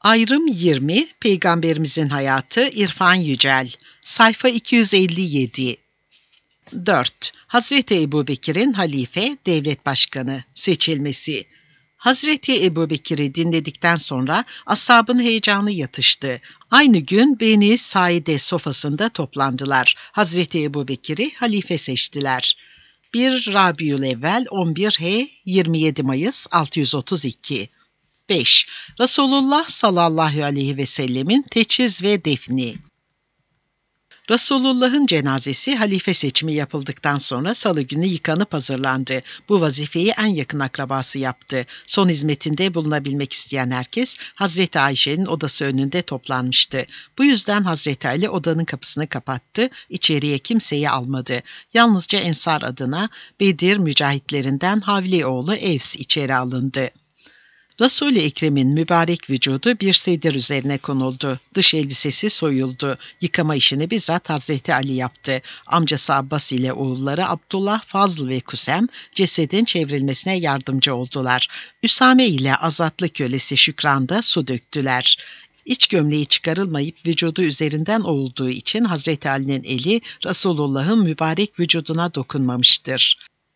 Ayrım 20, Peygamberimizin hayatı, İrfan Yücel. Sayfa 257. 4. Hazreti Ebubekir'in halife, devlet başkanı seçilmesi. Hazreti Ebubekir'i dinledikten sonra ashabın heyecanı yatıştı. Aynı gün Beni Saide sofasında toplandılar. Hazreti Ebubekir'i halife seçtiler. 1 Rabiülevvel 11 27 Mayıs 632. 5. Resulullah sallallahu aleyhi ve sellemin teçhiz ve defni. Resulullah'ın cenazesi halife seçimi yapıldıktan sonra salı günü yıkanıp hazırlandı. Bu vazifeyi en yakın akrabası yaptı. Son hizmetinde bulunabilmek isteyen herkes Hazreti Ayşe'nin odası önünde toplanmıştı. Bu yüzden Hazreti Ali odanın kapısını kapattı, içeriye kimseyi almadı. Yalnızca Ensar adına Bedir mücahitlerinden Havli oğlu Evs içeri alındı. Resul-i Ekrem'in mübarek vücudu bir sedir üzerine konuldu. Dış elbisesi soyuldu. Yıkama işini bizzat Hazreti Ali yaptı. Amcası Abbas ile oğulları Abdullah, Fazl ve Kusem cesedin çevrilmesine yardımcı oldular. Üsame ile azatlı kölesi Şükran da su döktüler. İç gömleği çıkarılmayıp vücudu üzerinden oğulduğu için Hazreti Ali'nin eli Resulullah'ın mübarek vücuduna dokunmamıştır.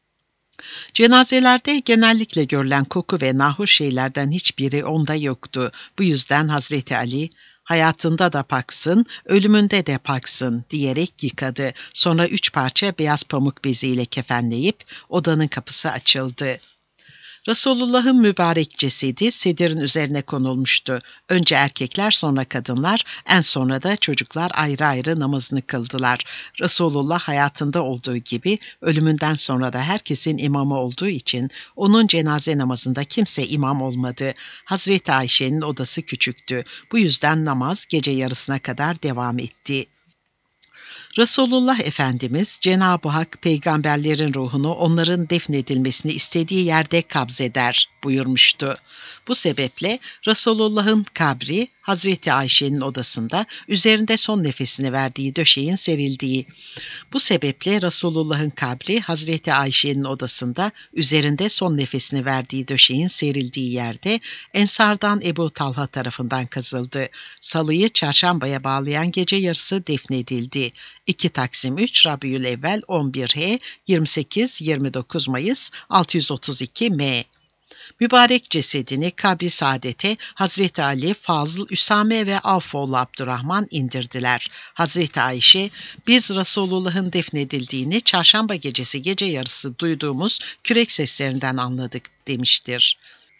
Cenazelerde genellikle görülen koku ve nahoş şeylerden hiçbiri onda yoktu. Bu yüzden Hazreti Ali, hayatında da paksın, ölümünde de paksın diyerek yıkadı. Sonra 3 parça beyaz pamuk beziyle kefenleyip odanın kapısı açıldı. Resulullah'ın mübarek cesedi sedirin üzerine konulmuştu. Önce erkekler, sonra kadınlar, en sonra da çocuklar ayrı ayrı namazını kıldılar. Resulullah hayatında olduğu gibi ölümünden sonra da herkesin imamı olduğu için onun cenaze namazında kimse imam olmadı. Hazreti Ayşe'nin odası küçüktü. Bu yüzden namaz gece yarısına kadar devam etti. Resulullah Efendimiz, Cenab-ı Hak peygamberlerin ruhunu onların defnedilmesini istediği yerde kabzeder buyurmuştu. Bu sebeple Resulullah'ın kabri Hazreti Ayşe'nin odasında üzerinde son nefesini verdiği döşeğin serildiği. Bu sebeple Resulullah'ın kabri Hazreti Ayşe'nin odasında üzerinde son nefesini verdiği döşeğin serildiği yerde Ensardan Ebu Talha tarafından kazıldı. Salıyı çarşambaya bağlayan gece yarısı defnedildi. 2 Taksim 3 Rabiülevvel 11 28-29 Mayıs 632 M. Mübarek cesedini kabri saadete Hazreti Ali, Fazıl, Üsame ve Avfoğlu Abdurrahman indirdiler. Hazreti Ayşe, biz Resulullah'ın defnedildiğini çarşamba gecesi gece yarısı duyduğumuz kürek seslerinden anladık demiştir.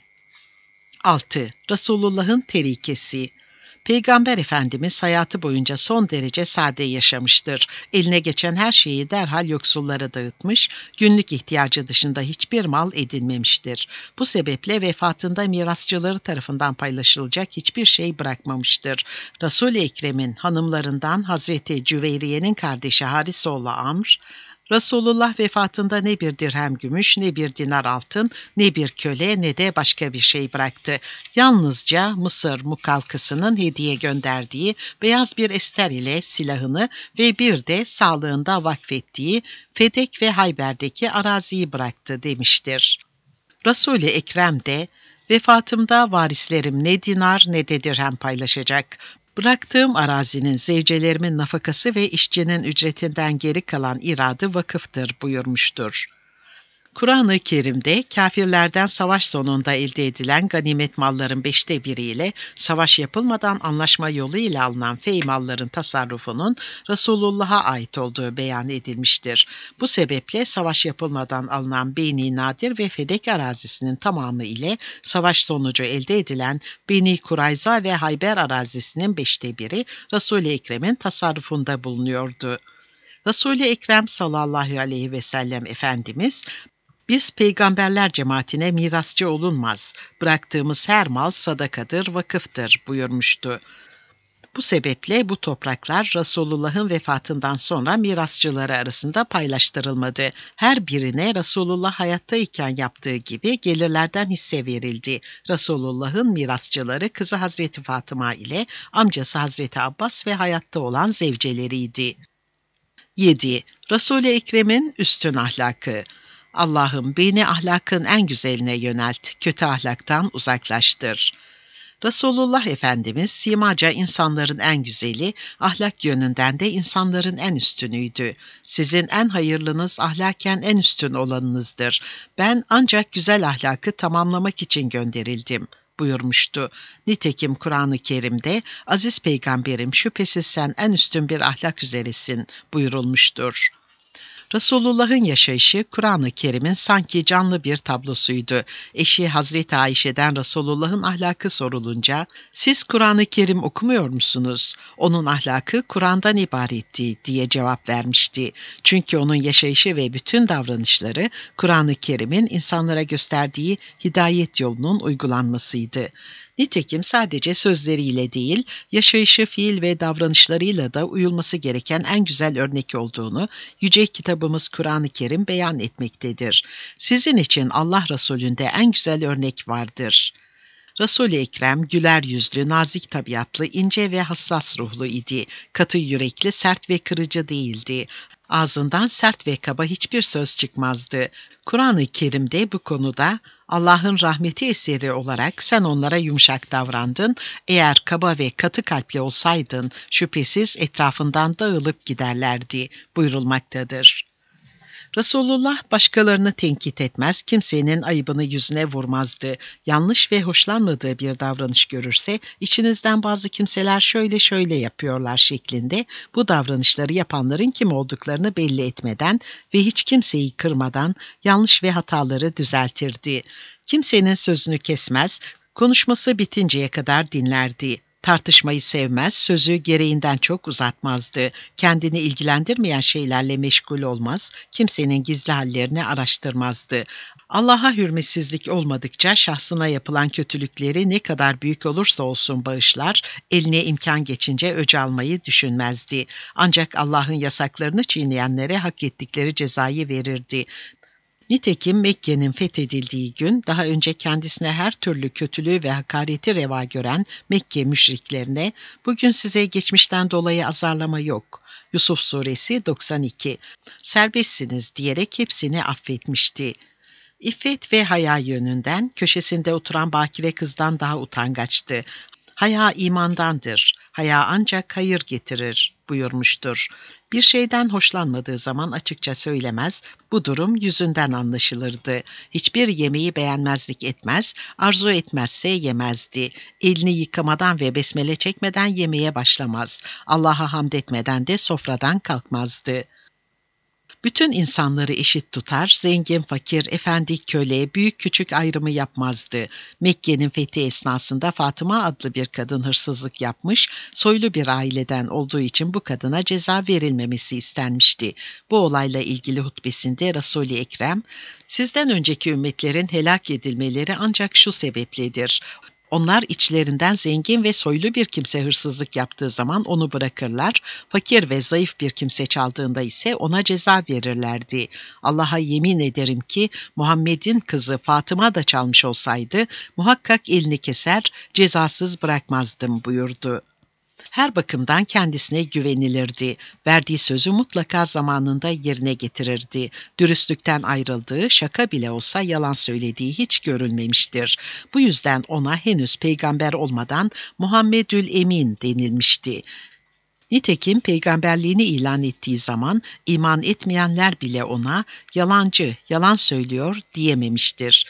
6. Resulullah'ın terikesi. Peygamber Efendimiz hayatı boyunca son derece sade yaşamıştır. Eline geçen her şeyi derhal yoksullara dağıtmış, günlük ihtiyacı dışında hiçbir mal edinmemiştir. Bu sebeple vefatında mirasçıları tarafından paylaşılacak hiçbir şey bırakmamıştır. Resul-i Ekrem'in hanımlarından Hazreti Cüveyriye'nin kardeşi Harisoğlu Amr, Resulullah vefatında ne bir dirhem gümüş, ne bir dinar altın, ne bir köle, ne de başka bir şey bıraktı. Yalnızca Mısır mukavkısının hediye gönderdiği beyaz bir ester ile silahını ve bir de sağlığında vakfettiği Fedek ve Hayber'deki araziyi bıraktı demiştir. Resul-i Ekrem de, vefatımda varislerim ne dinar ne de dirhem paylaşacak. Bıraktığım arazinin zevcelerimin nafakası ve işçinin ücretinden geri kalan iradı vakıftır buyurmuştur. Kur'an-ı Kerim'de kâfirlerden savaş sonunda elde edilen ganimet malların 5'te biriyle savaş yapılmadan anlaşma yoluyla alınan fey malların tasarrufunun Resulullah'a ait olduğu beyan edilmiştir. Bu sebeple savaş yapılmadan alınan Beni Nadir ve Fedek arazisinin tamamı ile savaş sonucu elde edilen Beni Kurayza ve Hayber arazisinin 5'te biri Resul-i Ekrem'in tasarrufunda bulunuyordu. Resul-i Ekrem sallallahu aleyhi ve sellem Efendimiz, biz peygamberler cemaatine mirasçı olunmaz, bıraktığımız her mal sadakadır, vakıftır buyurmuştu. Bu sebeple bu topraklar Resulullah'ın vefatından sonra mirasçıları arasında paylaştırılmadı. Her birine Resulullah hayattayken yaptığı gibi gelirlerden hisse verildi. Resulullah'ın mirasçıları kızı Hazreti Fatıma ile amcası Hazreti Abbas ve hayatta olan zevceleriydi. 7. Resul-i Ekrem'in üstün ahlakı. Allah'ım beni ahlakın en güzeline yönelt, kötü ahlaktan uzaklaştır. Resulullah Efendimiz simaca insanların en güzeli, ahlak yönünden de insanların en üstünüydü. Sizin en hayırlınız ahlaken en üstün olanınızdır. Ben ancak güzel ahlakı tamamlamak için gönderildim buyurmuştu. Nitekim Kur'an-ı Kerim'de aziz peygamberim şüphesiz sen en üstün bir ahlak üzeresin buyurulmuştur. Resulullah'ın yaşayışı Kur'an-ı Kerim'in sanki canlı bir tablosuydu. Eşi Hazreti Ayşe'den Resulullah'ın ahlakı sorulunca, "Siz Kur'an-ı Kerim okumuyor musunuz? Onun ahlakı Kur'an'dan ibaretti." diye cevap vermişti. Çünkü onun yaşayışı ve bütün davranışları Kur'an-ı Kerim'in insanlara gösterdiği hidayet yolunun uygulanmasıydı. Nitekim sadece sözleriyle değil, yaşayışı, fiil ve davranışlarıyla da uyulması gereken en güzel örnek olduğunu Yüce Kitabımız Kur'an-ı Kerim beyan etmektedir. Sizin için Allah Resulü'nde en güzel örnek vardır. Resul-i Ekrem güler yüzlü, nazik tabiatlı, ince ve hassas ruhlu idi. Katı yürekli, sert ve kırıcı değildi. Ağzından sert ve kaba hiçbir söz çıkmazdı. Kur'an-ı Kerim'de bu konuda Allah'ın rahmeti eseri olarak sen onlara yumuşak davrandın, eğer kaba ve katı kalpli olsaydın şüphesiz etrafından dağılıp giderlerdi buyurulmaktadır. Resulullah başkalarını tenkit etmez, kimsenin ayıbını yüzüne vurmazdı. Yanlış ve hoşlanmadığı bir davranış görürse, içinizden bazı kimseler şöyle şöyle yapıyorlar şeklinde bu davranışları yapanların kim olduklarını belli etmeden ve hiç kimseyi kırmadan yanlış ve hataları düzeltirdi. Kimsenin sözünü kesmez, konuşması bitinceye kadar dinlerdi. Tartışmayı sevmez, sözü gereğinden çok uzatmazdı. Kendini ilgilendirmeyen şeylerle meşgul olmaz, kimsenin gizli hallerini araştırmazdı. Allah'a hürmetsizlik olmadıkça şahsına yapılan kötülükleri ne kadar büyük olursa olsun bağışlar, eline imkan geçince öc almayı düşünmezdi. Ancak Allah'ın yasaklarını çiğneyenlere hak ettikleri cezayı verirdi. Nitekim Mekke'nin fethedildiği gün daha önce kendisine her türlü kötülüğü ve hakareti reva gören Mekke müşriklerine bugün size geçmişten dolayı azarlama yok. Yusuf Suresi 92. Serbestsiniz diyerek hepsini affetmişti. İffet ve haya yönünden köşesinde oturan bakire kızdan daha utangaçtı. Haya imandandır, haya ancak hayır getirir buyurmuştur. Bir şeyden hoşlanmadığı zaman açıkça söylemez, bu durum yüzünden anlaşılırdı. Hiçbir yemeği beğenmezlik etmez, arzu etmezse yemezdi. Elini yıkamadan ve besmele çekmeden yemeğe başlamaz. Allah'a hamd etmeden de sofradan kalkmazdı. Bütün insanları eşit tutar, zengin, fakir, efendi, köle, büyük küçük ayrımı yapmazdı. Mekke'nin fethi esnasında Fatıma adlı bir kadın hırsızlık yapmış, soylu bir aileden olduğu için bu kadına ceza verilmemesi istenmişti. Bu olayla ilgili hutbesinde Resul-i Ekrem, "Sizden önceki ümmetlerin helak edilmeleri ancak şu sebepledir. Onlar içlerinden zengin ve soylu bir kimse hırsızlık yaptığı zaman onu bırakırlar, fakir ve zayıf bir kimse çaldığında ise ona ceza verirlerdi. Allah'a yemin ederim ki Muhammed'in kızı Fatıma da çalmış olsaydı muhakkak elini keser, cezasız bırakmazdım" buyurdu. Her bakımdan kendisine güvenilirdi. Verdiği sözü mutlaka zamanında yerine getirirdi. Dürüstlükten ayrıldığı, şaka bile olsa yalan söylediği hiç görülmemiştir. Bu yüzden ona henüz peygamber olmadan Muhammedül Emin denilmişti. Nitekim peygamberliğini ilan ettiği zaman iman etmeyenler bile ona yalancı, yalan söylüyor diyememiştir.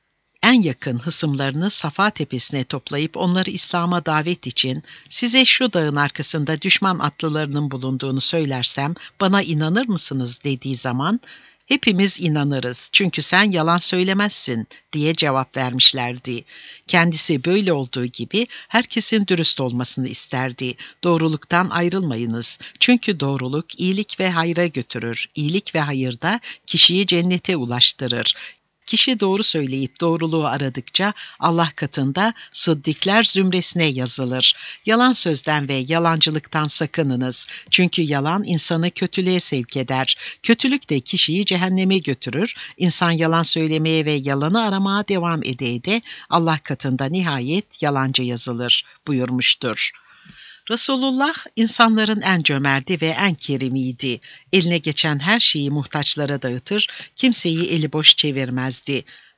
En yakın hısımlarını Safa tepesine toplayıp onları İslam'a davet için "Size şu dağın arkasında düşman atlılarının bulunduğunu söylersem bana inanır mısınız?" dediği zaman "Hepimiz inanırız çünkü sen yalan söylemezsin" diye cevap vermişlerdi. Kendisi böyle olduğu gibi herkesin dürüst olmasını isterdi. Doğruluktan ayrılmayınız. Çünkü doğruluk iyilik ve hayra götürür. İyilik ve hayır da kişiyi cennete ulaştırır. Kişi doğru söyleyip doğruluğu aradıkça Allah katında sıddıklar zümresine yazılır. Yalan sözden ve yalancılıktan sakınınız. Çünkü yalan insanı kötülüğe sevk eder. Kötülük de kişiyi cehenneme götürür. İnsan yalan söylemeye ve yalanı aramaya devam ede Allah katında nihayet yalancı yazılır buyurmuştur. Resulullah insanların en cömerti ve en kerimiydi. Eline geçen her şeyi muhtaçlara dağıtır, kimseyi eli boş çevirmezdi.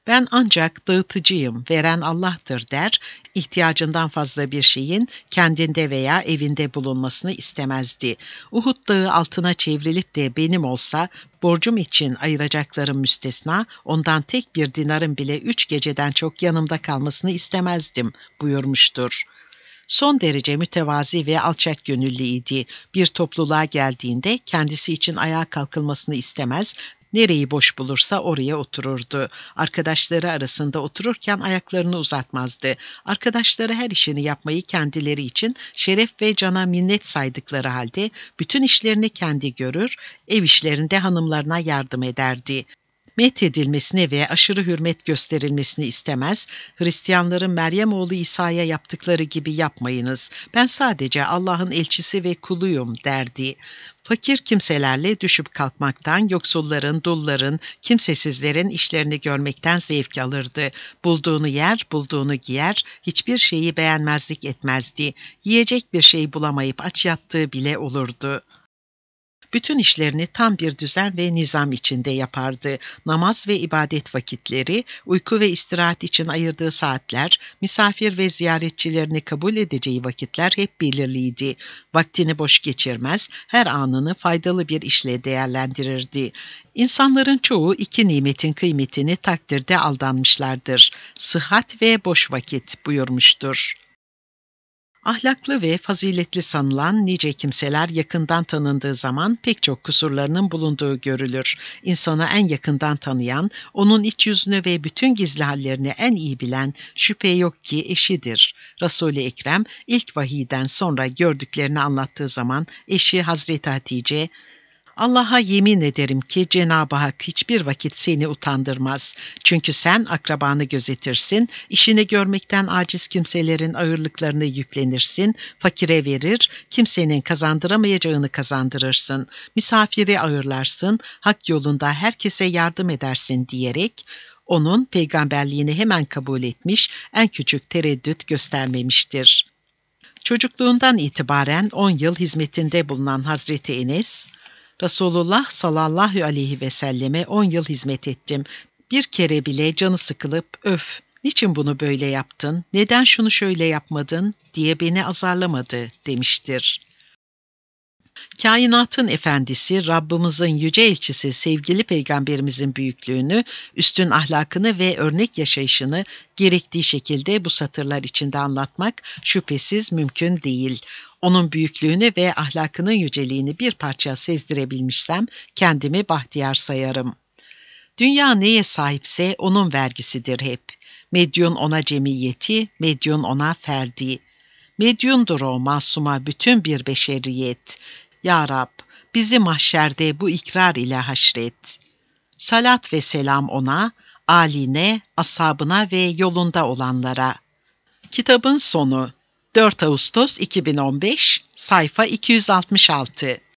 Ben ancak dağıtıcıyım, veren Allah'tır der, ihtiyacından fazla bir şeyin kendinde veya evinde bulunmasını istemezdi. Uhud dağı altına çevrilip de benim olsa, borcum için ayıracaklarım müstesna, ondan tek bir dinarın bile 3 geceden çok yanımda kalmasını istemezdim buyurmuştur. Son derece mütevazi ve alçak gönüllüydi. Bir topluluğa geldiğinde kendisi için ayağa kalkılmasını istemez, nereyi boş bulursa oraya otururdu. Arkadaşları arasında otururken ayaklarını uzatmazdı. Arkadaşları her işini yapmayı kendileri için şeref ve cana minnet saydıkları halde bütün işlerini kendi görür, ev işlerinde hanımlarına yardım ederdi. Methedilmesini ve aşırı hürmet gösterilmesini istemez, Hristiyanların Meryem oğlu İsa'ya yaptıkları gibi yapmayınız, ben sadece Allah'ın elçisi ve kuluyum derdi. Fakir kimselerle düşüp kalkmaktan, yoksulların, dulların, kimsesizlerin işlerini görmekten zevk alırdı. Bulduğunu yer, bulduğunu giyer, hiçbir şeyi beğenmezlik etmezdi. Yiyecek bir şey bulamayıp aç yattığı bile olurdu. Bütün işlerini tam bir düzen ve nizam içinde yapardı. Namaz ve ibadet vakitleri, uyku ve istirahat için ayırdığı saatler, misafir ve ziyaretçilerini kabul edeceği vakitler hep belirliydi. Vaktini boş geçirmez, her anını faydalı bir işle değerlendirirdi. İnsanların çoğu iki nimetin kıymetini takdirde aldanmışlardır. Sıhhat ve boş vakit buyurmuştur. Ahlaklı ve faziletli sanılan nice kimseler yakından tanındığı zaman pek çok kusurlarının bulunduğu görülür. İnsanı en yakından tanıyan, onun iç yüzünü ve bütün gizli hallerini en iyi bilen şüphe yok ki eşidir. Resul-i Ekrem ilk vahiyden sonra gördüklerini anlattığı zaman eşi Hazreti Hatice, Allah'a yemin ederim ki Cenab-ı Hak hiçbir vakit seni utandırmaz. Çünkü sen akrabanı gözetirsin, işini görmekten aciz kimselerin ağırlıklarını yüklenirsin, fakire verir, kimsenin kazandıramayacağını kazandırırsın, misafiri ağırlarsın, hak yolunda herkese yardım edersin diyerek, onun peygamberliğini hemen kabul etmiş, en küçük tereddüt göstermemiştir. Çocukluğundan itibaren 10 yıl hizmetinde bulunan Hazreti Enes, Resulullah sallallahu aleyhi ve selleme 10 yıl hizmet ettim. Bir kere bile canı sıkılıp öf, niçin bunu böyle yaptın, neden şunu şöyle yapmadın diye beni azarlamadı demiştir. Kainatın efendisi, Rabbimizin yüce elçisi sevgili peygamberimizin büyüklüğünü, üstün ahlakını ve örnek yaşayışını gerektiği şekilde bu satırlar içinde anlatmak şüphesiz mümkün değil. Onun büyüklüğünü ve ahlakının yüceliğini bir parça sezdirebilmişsem kendimi bahtiyar sayarım. Dünya neye sahipse onun vergisidir hep. Medyun ona cemiyeti, medyun ona ferdi. Medyundur o masuma bütün bir beşeriyet. Ya Rab, bizi mahşerde bu ikrar ile haşret. Salat ve selam ona, âline, ashabına ve yolunda olanlara. Kitabın sonu 4 Ağustos 2015, sayfa 266.